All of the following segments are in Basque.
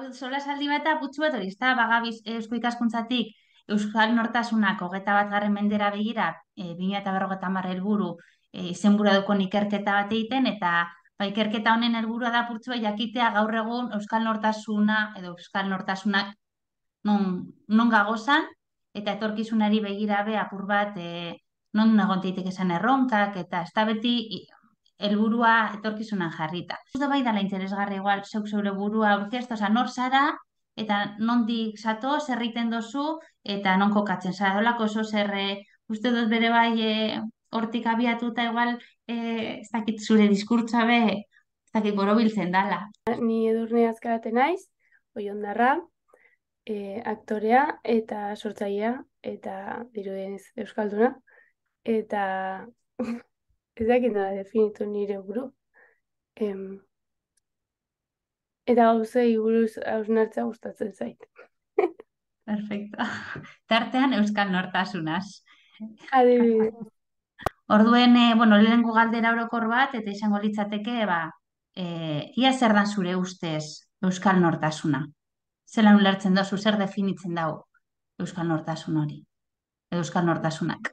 sola saldi bat aputxu bat hori, ez da, bagabiz eusko ikaskuntzatik Euskal Nortasunak 21. mendera begira, 2050 helburu izenburuadukon ikerketa bat egiten, eta ikerketa honen helburua da apurtxua jakitea gaur egun Euskal Nortasuna edo Euskal Nortasunak non gagozan, eta etorkizunari begira be apur bat non egon daiteke esan erronkak, eta ez da beti helburua etorkizunan jarrita. Ez da bai dala interesgarri igual, zeuk zeure burua aurkeztu, oza, nor zara, eta nondik zato, zer egiten dozu, eta non kokatzen zara. Dolako oso zer, uste dut bere bai hortik abiatuta igual, ez dakit zure diskurtza be, ez dakit borobiltzen dala. Ni Edurne Azkarate naiz, Oiondarra, aktorea eta sortzailea eta dirudienez euskalduna. Eta ez dakit nola definitu nire buru. Eta gauzei buruz hausnartzea gustatzen zait. Perfecto. Tartean Euskal Nortasunaz. Adibidez. Orduen, lehenengo galdera orokor bat, eta izango litzateke, ia zer da zure ustez Euskal Nortasuna? Zelan ulertzen dozu, zer definitzen dago Euskal Nortasun hori? Edo Euskal Nortasunak?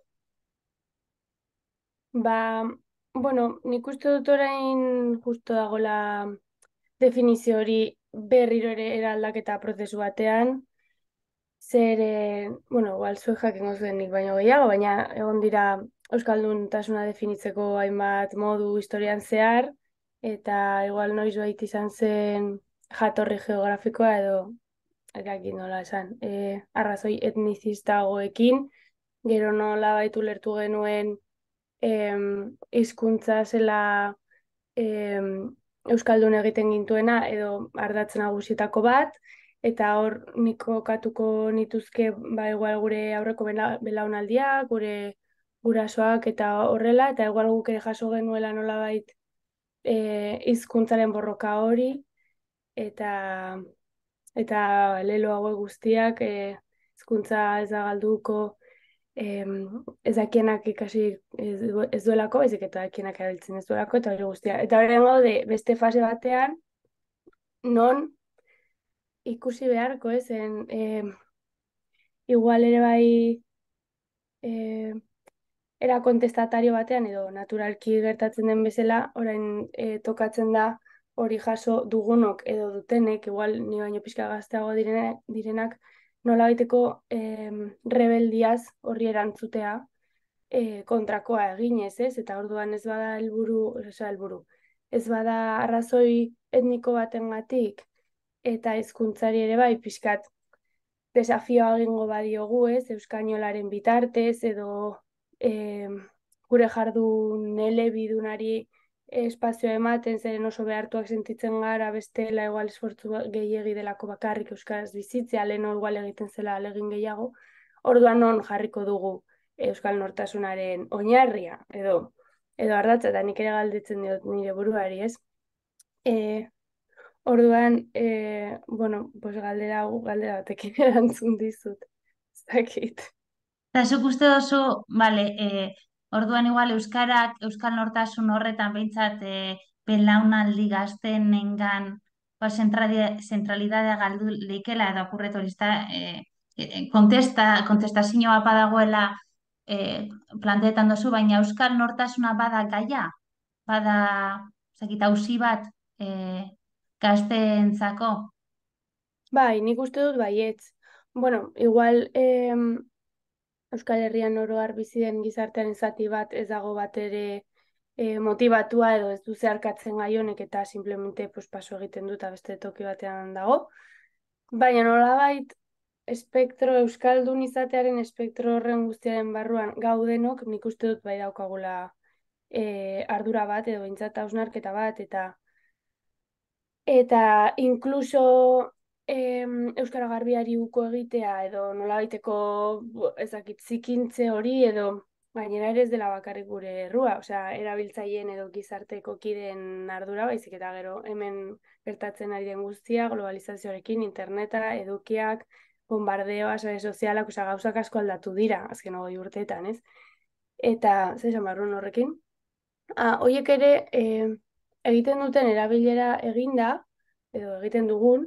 Nik uste dut orain justo dagoela definizio hori berriro ere eraldaketa prozesu batean. Zer, igual zuek jakingo zuen nik baino gehiago, baina egon dira euskalduntasuna definitzeko hainbat modu historian zehar, eta igual noiz bait izan zen jatorri geografikoa edo, erakin nola esan, arrazoi etnizistagoekin, gero nola baitu lertu genuen hizkuntza zela euskaldun egiten gintuena edo ardatz nagusietako bat, eta hor nik kokatuko nituzke igual gure aurreko belaunaldiak, gure gurasoak eta horrela, eta igual guk ere jaso genuela nolabait hizkuntzaren borroka hori, eta lelo hauek guztiak hizkuntza ez da galduko, ez dakienak ikasi ez duelako, baizik eta dakienak erabiltzen ez duelako, eta hori guztia. Eta horren gaude beste fase batean, non ikusi beharko, igual ere bai era kontestatario batean edo naturalki gertatzen den bezala, orain tokatzen da hori jaso dugunok edo dutenek, igual ni baino pixka gazteago direnak, nolabaiteko rebeldiaz horri erantzutea kontrakoa eginez, ez? Eta orduan ez bada helburu, ez bada arrazoi etniko batengatik eta hizkuntzari ere bai pixkat desafioa egingo badiogu, ez? Euskainolaren bitartez edo gure jardun elebidunari espazioa ematen, zeren oso behartuak sentitzen gara, bestela igual esfortzu gehiegi delako bakarrik euskaraz bizitzea, lehen igual egiten zela alegin gehiago, orduan non jarriko dugu Euskal Nortasunaren oinarria, edo ardatza, eta nik ere galdetzen diot nire buruari, ez? Orduan, galdera batekin erantzun dizut, ez dakit. Eta zuk uste dozu, orduan igual Euskal Nortasun horretan behintzat belaunaldi gaztenengan zentralidadea galdu leikela edo apurret hori kontestazioa badagoela planteetan dozu, baina Euskal Nortasuna bada gaia, bada auzi bat gazteentzako. Bai, nik uste dut baietz. Igual Euskal Herrian oro har bizi den gizartearen zati bat ez dago bat ere motivatua edo ez du zeharkatzen gai honek eta simplemente paso egiten dut beste toki batean dago. Baina nolabait euskaldun izatearen espektro horren guztiaren barruan gaudenok nik uste dut bai daukagula ardura bat edo behintzat hausnarketa bat eta inkluso euskara garbiari uko egitea edo nolabaiteko ezakit zikintze hori edo gainera ere ez dela bakarrik gure errua, erabiltzaileen edo gizarteko kideen ardura, baizik eta gero hemen gertatzen ari den guztia, globalizazioarekin, interneta, edukiak, bombardeoa, sare sozialak, gauzak asko aldatu dira, azken 20 urteetan, ez? Eta, zer esan barrun horrekin? Horiek ere egiten duten erabilera eginda, edo egiten dugun,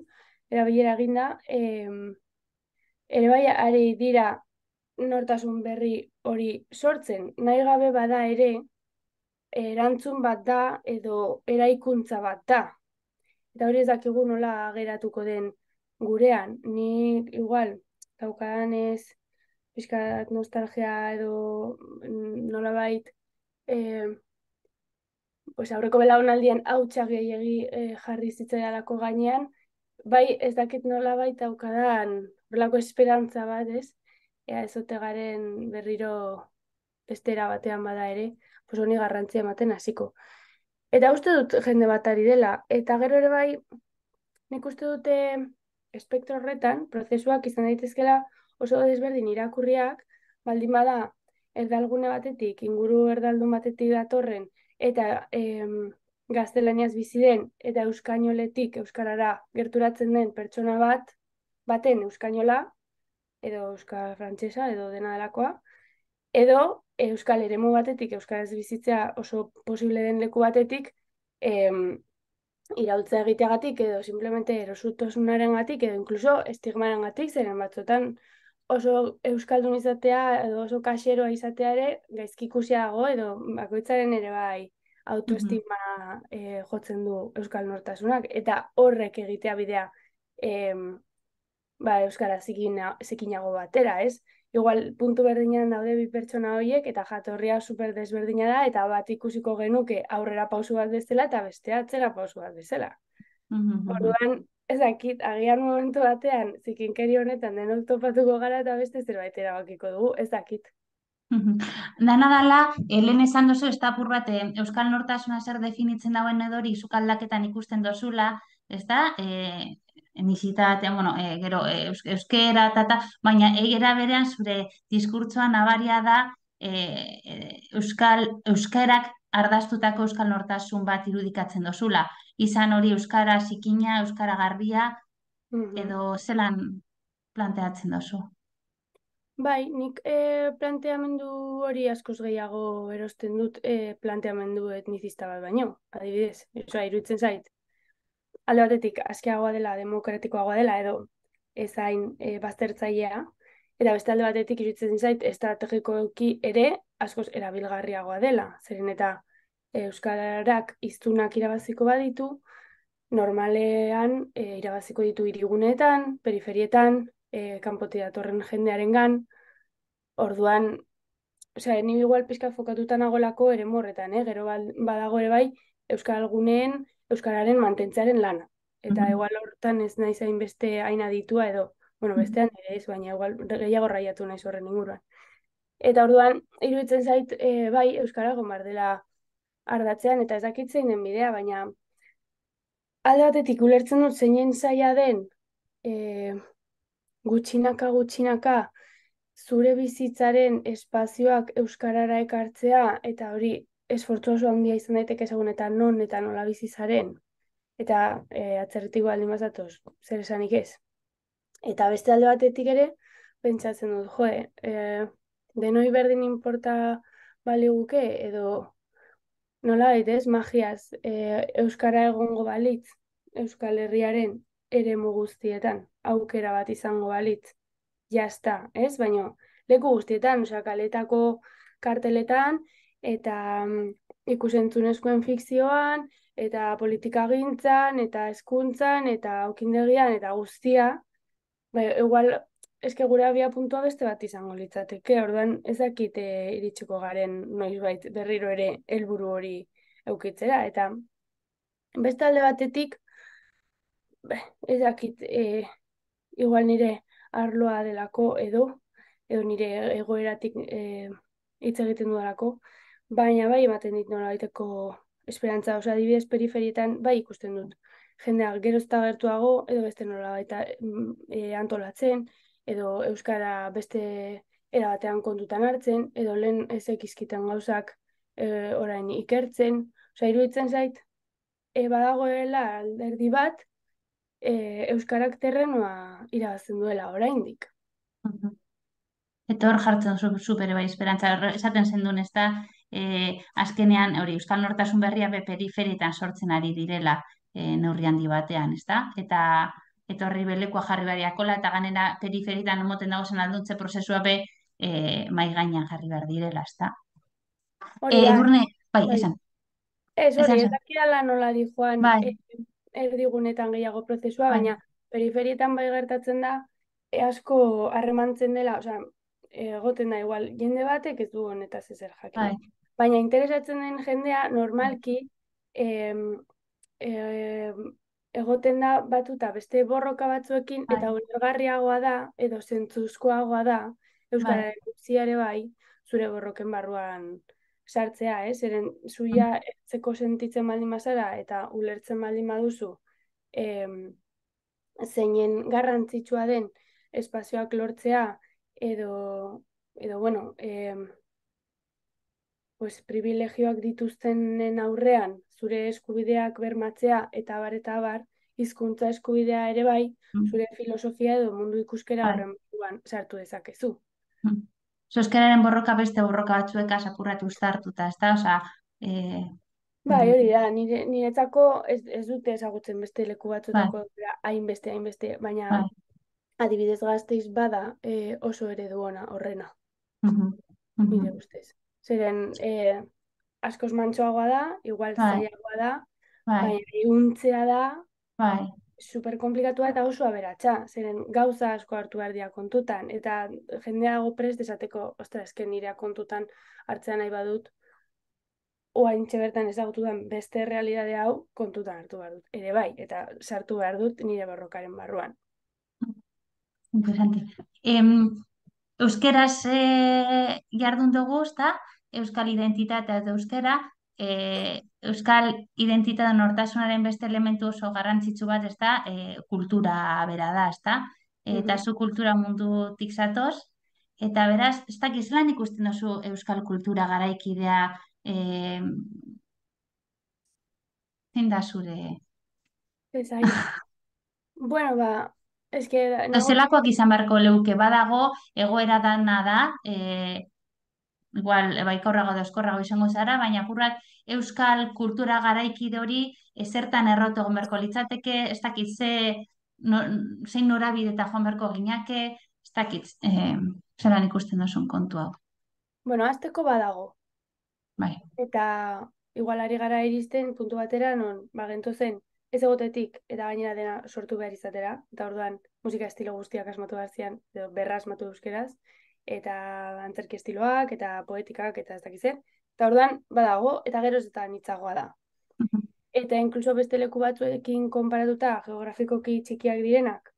erabilera eginda, ere bai ari dira nortasun berri hori sortzen. Nahi gabe bada ere, erantzun bat da edo eraikuntza bat da. Eta hori ez dakigu nola geratuko den gurean. Ni igual, daukadan ez, pixkat nostalgia edo nolabait, eh, pues aurreko belaunaldien hautsak gehiegi jarri zitzaidalako gainean, bai ez dakit nolabait daukadan horrelako esperantza bat, ez? Ea ez ote garen berriro bestera batean bada ere, pues honi garrantzia ematen hasiko. Eta uste dut jende bat ari dela, eta gero ere bai, nik uste dute espektro horretan, prozesuak izan daitezkela oso desberdin irakurriak, baldin bada erdalgune batetik, inguru erdaldun batetik datorren, eta gaztelaniaz bizi den, eta euskainoletik euskarara gerturatzen den pertsona baten euskainola, edo euskal frantsesa, edo dena delakoa, edo euskal eremu batetik, euskaraz bizitzea oso posible den leku batetik, iraultza egiteagatik edo simplemente erosutasunaren edo inkluso estigmaren zeren batzuetan oso euskaldun izatea edo oso kaxeroa izatea ere gaizki ikusiago edo bakoitzaren ere bai autoestima jotzen du euskal nortasunak eta horrek egitea bidea euskara zikinago batera, ez? Igual puntu berdinean daude bi pertsona horiek eta jatorria super desberdina da eta bat ikusiko genuke aurrera pausu bat bezala eta bestea atzera pausu bat bezala. Orduan, ez dakit, agian momentu batean zikinkeri honetan denok topatuko gara eta beste zerbait erabakiko dugu, ez dakit. Dana dala, lehen esan duzu, ez da apur bat, Euskal Nortasuna zer definitzen dauen edori zuk aldaketan ikusten dozula, ez da, nizitate, bueno, gero, euskera, baina egera berean zure diskurtsoa nabaria da euskarak ardaztutako Euskal Nortasun bat irudikatzen dozula. Izan hori euskara zikina, euskara garbia, edo zelan planteatzen dozu? Bai, nik planteamendu hori askoz gehiago erosten dut planteamendu etnizista bat baino, adibidez. Osa, iruditzen zait, alde batetik askeagoa dela, demokratikoagoa dela, edo ezain baztertzailea, eta beste alde batetik iruditzen zait estrategikoki ere askoz erabilgarriagoa dela. Zeren eta euskararak hiztunak irabaziko baditu, normalean irabaziko ditu hiriguneetan, periferietan, kanpotik datorren jendearengan. Orduan, osea, ni igual pixka fokatuta nagolako ere morretan, gero badago ere bai euskalguneen euskararen mantentzearen lana. Eta igual hortan ez naiz hainbeste hain aditua edo, bueno, bestean ere ez, baina igual gehiago raiatu naiz horren inguruan. Eta orduan, iruditzen zait, bai, euskara gomar dela ardatzean, eta ez dakit zein den bidea, baina alde batetik ulertzen dut zeinen zaila den gutxinaka zure bizitzaren espazioak euskarara ekartzea eta hori esfortzu oso handia izan daiteke ezagun eta non eta nola bizizaren eta atzerritik baldin bazatoz zer esanik ez. Eta beste alde batetik ere pentsatzen dut, denoi berdin inporta baliguke edo nola ez, magiaz, euskara egongo balitz, Euskal Herriaren eremu guztietan, aukera bat izango balitz, jazta, ez? Baina leku guztietan, osea, kaletako karteletan, eta ikusentzunezkoen fikzioan, eta politikagintzan, eta hezkuntzan, eta aukindegian, eta guztia, igual, eske gure abia puntua beste bat izango litzateke, orduan ez dakit iritsiko garen noizbait berriro ere helburu hori eukitzera, eta beste alde batetik, ez dakit igual nire arloa delako edo nire egoeratik hitz egiten dudalako, baina bai ematen dit nola baiteko esperantza, osea, adibidez periferietan bai ikusten dut. Jendeak geroz eta gertuago, edo beste nola baita antolatzen, edo euskara beste erabatean kontutan hartzen, edo lehen ezek izkitan gauzak orain ikertzen. Osea, iruditzen zait, badagoela alderdi bat, euskarak terrenoa irabazten duela oraindik. Eta hor jartzen super bai esperantza, esaten zendun, ez da, azkenean hori Euskal Nortasun berria periferietan sortzen ari direla neurri handi batean, ez da? Eta eta horri belekoa jarri bariakola, eta ganera periferitan omoten dagozen alduntze prozesua be mai gainean jarri behar direla, ezta? Hori da, Edurne, bai, bai. esan, Ez hori, ez esan, dakidala nola di joan bai, erdigunetan gehiago prozesua, bai, baina periferietan bai gertatzen da, asko harremantzen dela, osea, egoten da igual, jende batek ez du honetaz ezer jakin. bai, Baina interesatzen den jendea normalki em, em, egoten da batuta beste borroka batzuekin bai, eta ulergarriagoa da edo zentzuzkoagoa da bai, Euskararen guztia ere bai zure borroken barruan sartzea, zeren mm, zuia etzeko sentitzen baldin bazara eta ulertzen baldin baduzu em, zeinen garrantzitsua den espazioak lortzea edo, edo bueno, pues, privilegioak dituztenen aurrean zure eskubideak bermatzea eta abar, hizkuntza eskubidea ere bai, mm, zure filosofia edo mundu ikuskera bai. horren barruan sartu dezakezu. Mm. Euskararen borroka beste borroka batzuek apurratu uztartuta, ezta? Osea, eh, Bai, mm, hori da, niretzako ez dute ezagutzen beste leku bai, batzutako hainbeste, baina bai, adibidez Gasteiz bada oso eredu ona horrena, mhm, nire mhm, ustez. Zeren askoz mantsoagoa da, igual bai, zailagoa da, bai, baina ihuntzea da bai, super komplikatua eta oso aberatsa, zeren gauza asko hartu behar dira kontutan, eta jendea dago prest esateko, ostra, esken nirea kontutan hartzea nahi badut, oaintxe bertan ezagutudan beste realidade hau kontutan hartu behar dut. Ere bai, eta sartu behar dut nire borrokaren barruan. interesante. Euskeraz jardun dugu, ezta? Euskal identitatea eta euskera, euskal identitatea nortasunaren beste elementu oso garrantzitsu bat, ezta? Kultura bera da, ezta? Eta Mhm. zu kultura mundutik zatoz, eta beraz, ez dakiz lan ikusten duzu euskal kultura garaikidea, zein da zure... Ez dakit. Bueno, ba, eske Zelakoak izan beharko leuke badago, egoera dana da, igual baikorrago edo eskorrago izango zara, baina apurrak euskal kultura garaikide hori ezertan errotu egon beharko litzateke, ez dakit no, zein norabide eta joan beharko ginake, ez dakit zelan ikusten duzun kontu hau. bueno, azteko badago. Bai, Eta igual ari gara iristen puntu batera non, ba, gentozen ez egotetik eta gainera dena sortu behar izatera, eta orduan musika estilo guztiak asmatu behar zian, edo berra asmatu euskeraz, eta antzerki estiloak, eta poetikak, eta ez dakiz zer. Eta orduan badago, eta geroz eta anitzagoa da. Eta inkluso beste leku batzuekin konparatuta geografikoki txikiak direnak,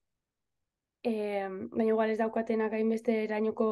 baina igual ez daukatenak hainbeste erainoko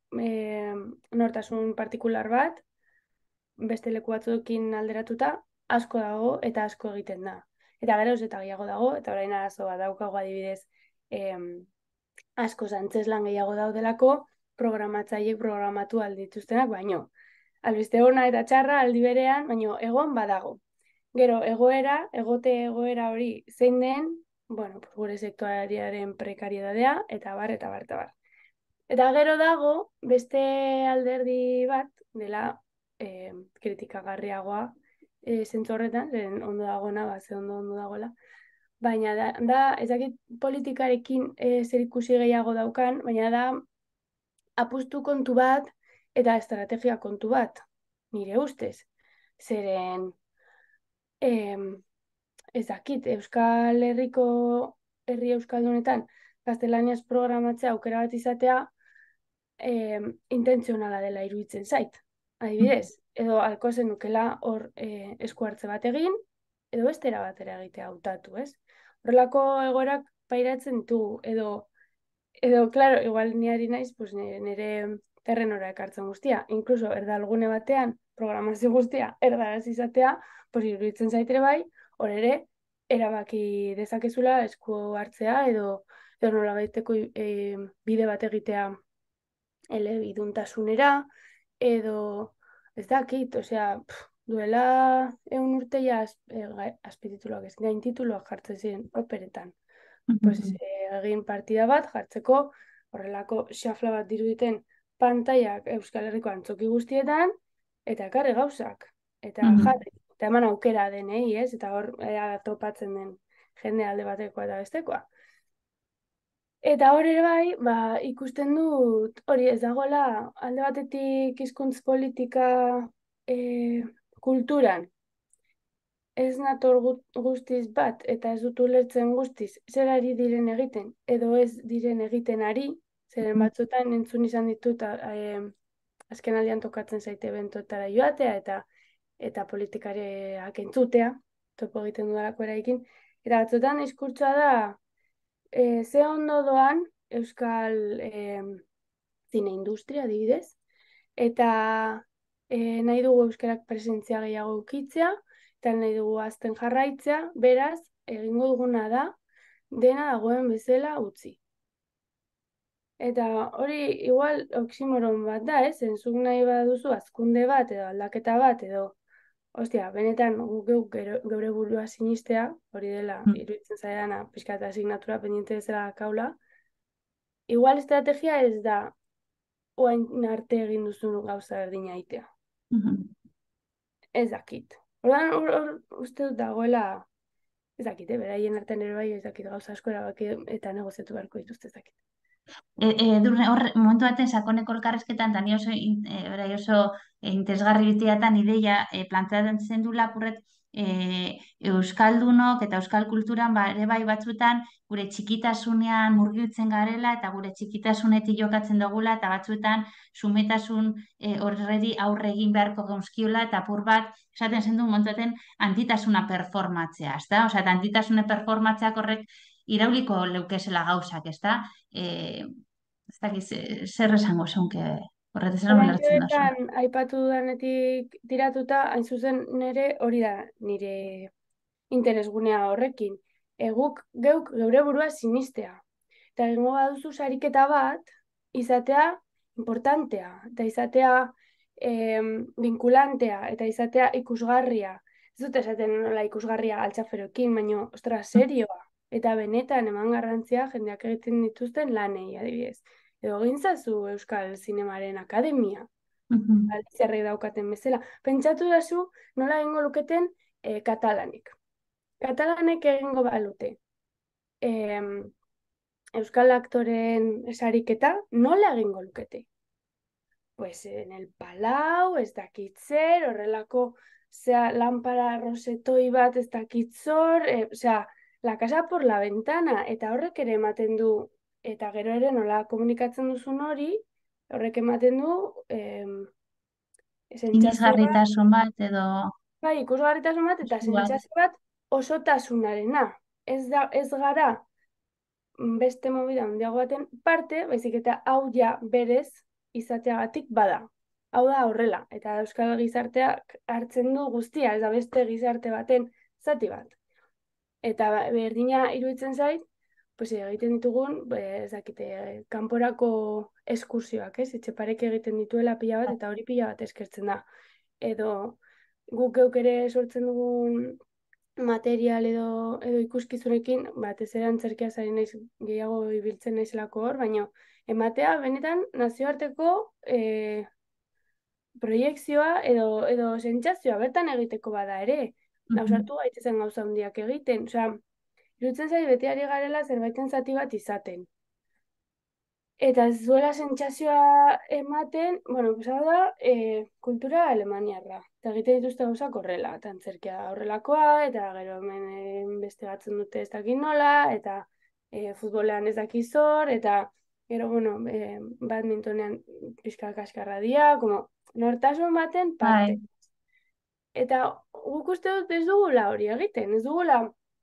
nortasun partikular bat, beste leku batzuekin alderatuta, asko dago eta asko egiten da. Eta geroz eta gehiago dago, eta orain arazo bat daukago adibidez, em, asko antzeslan gehiago daudelako, programatzaileek programatu aldituztenak baino. Albiste ona eta txarra aldi berean, baino egon badago. Gero, egoera hori zein den, bueno, pues gure sektorearen prekariedadea, eta bar, eta bar, eta bar. Eta gero dago, beste alderdi bat, dela kritikagarriagoa zentzu horretan, zeren ondo dagoena, ba, ze ondo dagoela. Baina da ez dakit politikarekin zer ikusi gehiago daukan, baina da apustu kontu bat eta estrategia kontu bat, nire ustez. Zeren, em, ez dakit, Euskal Herriko herri Euskaldunetan gaztelaniaz programatzea aukera bat izatea intentzionala dela iruditzen zait. Adibidez, edo alko zenukela hor esku hartze bat egin, edo bestera batera egitea hautatu, ez? Horrelako egoerak pairatzen ditugu, edo, claro, igual niari naiz, pues, nire terrenora ekartzen guztia. Inkluso, erdalgune batean, programazio guztia, erdaraz izatea, pues, iruditzen zaitere bai, hor ere, erabaki dezakezula esku hartzea, edo nola baiteko bide bat egitea elebiduntasunera, edo ez dakit, osea, duela 100 urte ja azpitituloak ez, gaintituluak jartzen ziren operetan. Pues, egin partida bat jartzeko horrelako xafla bat diruditen pantaiak Euskal Herriko antzoki guztietan, eta ekarri gauzak, eta jarri, eta eman aukera denei, ez? Eta hor topatzen den jende alde batekoa eta bestekoa. Eta hor ere bai, ikusten dut, hori ez dagoela, alde batetik hizkuntz politika kulturan, ez nator guztiz bat, eta ez dut ulertzen guztiz, zer ari diren egiten, edo ez diren egiten ari, zeren batzutan entzun izan ditut, azken aldian tokatzen zaite bentoetara joatea, eta politikariak entzutea, topo egiten dudalako eraikin, eta batzutan diskurtsoa da, ze ondo doan Euskal zine industria adibidez, eta nahi dugu euskarak presentzia gehiago ukitzea, eta nahi dugu azten jarraitzea, beraz, egingo duguna da, dena dagoen bezala utzi. Eta hori igual oximoron bat da, zuk nahi baduzu hazkunde bat edo aldaketa bat edo ostia, benetan guk geure burua sinistea, hori dela, iruditzen zaidana, pixka eta asignatura pendiente bezala kaula. Igual estrategia ez da oain arte egin duzun gauza berdina aitea. Ez dakit. Orduan, uste dut dagoela, ez dakit, beraien artean ere bai, ez dakit gauza asko erabaki eta negoziatu beharko dituzte ez dakit. Momentu baten sakoneko elkarrezketan, eta ni oso, berai oso interesgarri biteatan ideia planteatzen zen du lapurret Euskaldunok eta Euskal kulturan ere bai batzuetan gure txikitasunean murgiltzen garela eta gure txikitasunetik jokatzen dugula eta batzuetan sumetasun horreri aurre egin beharko geunskiola eta apur bat esaten zen du momentu baten antitasuna performatzea, ezta? Osea, eta antitasune performatzeak horrek irauliko leukezela gauzak, ezta? Ez dakiz, zer esango zeunke horretaz zer ulertzen duzu. Oraintxoetan aipatu dudanetik tiratuta, hain zuzen nire hori da nire interesgunea horrekin. Guk geuk geure burua sinistea. Eta egingo baduzu sariketa bat, izatea importantea, eta izatea vinkulantea, eta izatea ikusgarria. Ez dut esaten nola ikusgarria altxaferokin, baina, ostra, serioa. Eta benetan eman garrantzia jendeak egiten dituzten lanei, adibidez. Edo gintzazu Euskal Zinemaren Akademia, Galiziarrek daukaten bezala. Pentsatu dazu nola egingo luketen katalanek. Katalanek egingo balute. Euskal aktoren sariketa nola egingo lukete? Pues en el Palau, ez dakitzer, horrelako lanpara rosetoi bat ez dakitzor, osea, la casa por la ventana, eta horrek ere ematen du, eta gero ere nola komunikatzen duzun hori, horrek ematen du, Irisgarritasun bat edo... Bai, ikusgarritasun bat eta sentsazio bat osotasunarena. Ez gara beste movida handiago baten parte, baizik eta hau ja berez izateagatik bada. Hau da horrela, eta euskal gizarteak hartzen du guztia, ez da beste gizarte baten zati bat. Eta berdina iruditzen zait, pues egiten ditugun, ez dakite, kanporako eskursioak, ez? Etxeparek egiten dituela pila bat, eta hori pila bat eskertzen da. Edo guk geuk ere sortzen dugun material edo ikuskizunekin, batez ere antzerkia zari naiz gehiago ibiltzen naizelako hor, baina ematea benetan nazioarteko proiekzioa edo sentsazioa bertan egiteko bada ere. Ausartu gaitezen gauza handiak egiten. Osea, iruditzen zait beti ari garela zerbaiten zati bat izaten. Eta ez duela sentsazioa ematen, bueno, pues hau da, kultura alemaniarra. Eta egiten dituzte gauzak horrela, eta antzerkia horrelakoa, eta gero hemen beste batzen dute ez dakit nola, eta futbolean ez dakizor, eta gero, bueno, badmintonean pixka kaskarra dira, como nortasun baten parte. Eta guk uste dut ez dugula hori egiten, ez dugula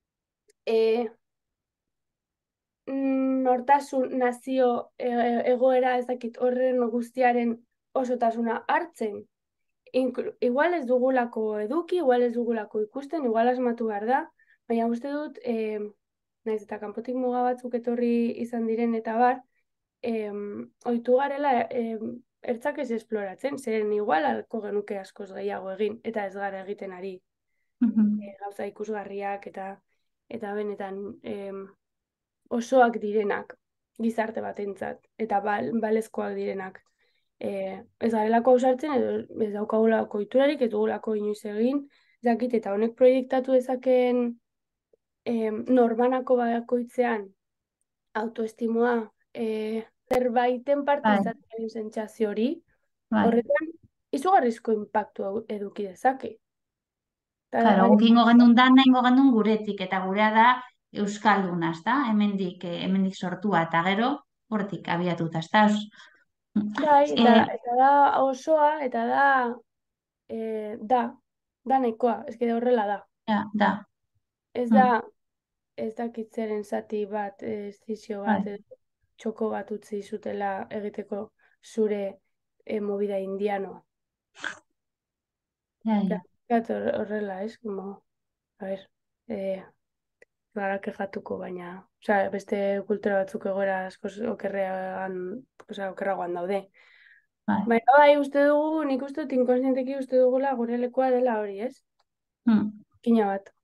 nortasun nazio egoera ez dakit horren guztiaren osotasuna hartzen. Igual ez dugulako eduki, igual ez dugulako ikusten, igual asmatu behar da, baina uste dut, naiz eta kanpotik muga batzuk etorri izan diren eta bar, ohitu garela ertzak ez esploratzen, zeren igual alko genuke askoz gehiago egin, eta ez gara egiten ari gauza ikusgarriak eta benetan osoak direnak gizarte batentzat, eta balezkoak direnak. Ez garelako ausartzen, edo ez daukagulako iturarik, ez dugulako inoiz egin, zakit, eta honek proiektatu dezakeen norbanako bakoitzean autoestimoa, zerbaiten parte bai, izatearen sentsazio hori, bai. horretan izugarrizko inpaktu eduki dezake. Eta Claro, guk ingo gendun dana ingo gendun guretik, eta gurea da Euskalduna, ezta? Hemendik sortua, eta gero, hortik abiatuta, ezta? bai, Eh, eta da osoa, eta da, da nahikoa, eske horrela da. ja, da. Ez da, Mm, ez dakitzeren zati bat, zizio bat, bai, txoko bat utzi zutela egiteko zure movida indianoa. ja, Ja, ja. horrela, ez? Como, a ver, gara kejatuko, baina, osea, beste kultura batzuk egoera askoz okerrean, osea, okerragoan daude. Bai. Baina bai, uste dugu, nik uste dut inkonscienteki uste dugula gure lekua dela hori, ez? Mm. Kina bat.